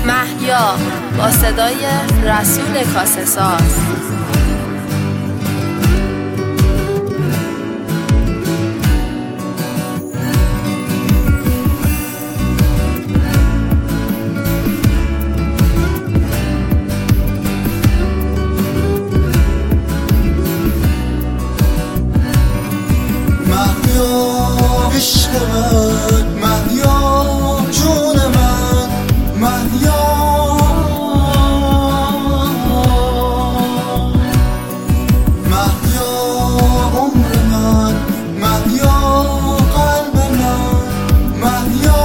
مهیا با صدای رسول کاسه ساز. عشق من مهیا، جون من مهیا، مهیا عمر من مهیا، قلب من مهیا،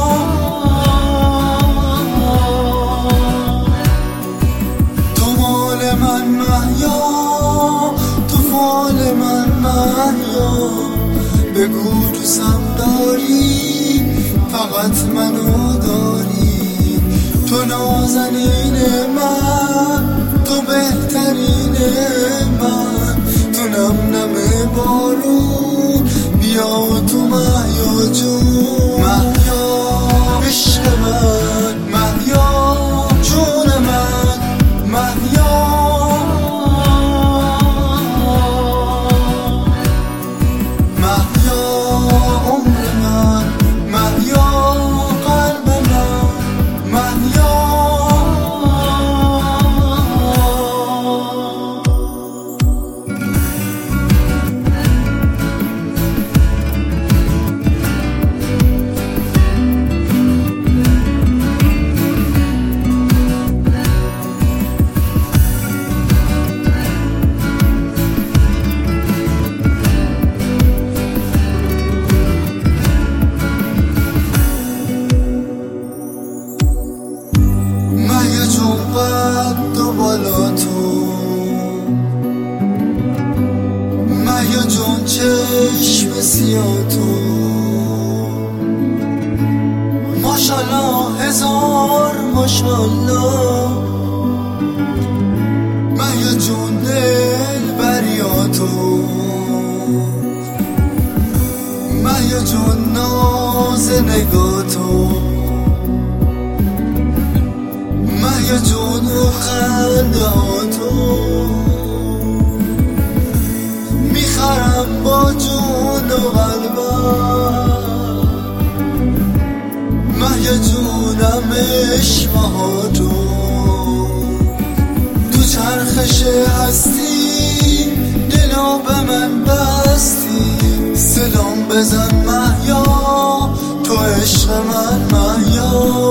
تو مال من مهیا، تو فال من مهیا، بگو دوستم داری، فقط منو داری، تو نازنین من، تو بهترین من، تو نم نم بارون، بیا تو مهیا جون. مهیا عشق من مهیا، جون من مهیا، قد و بالا تو مهیا جون، چشم سیاه تو، ماشالله هزار ماشالله، مهیا جون دل بریا تو، مهیا جون ناز نگاه تو، مهیا جون و خنده ها تو، میخرم با جون و قلبم، مهیا جونم عشقه ها تو، تو چرخش هستی دلو به من بستی، سلام بزن مهیا، تو عشق من مهیا.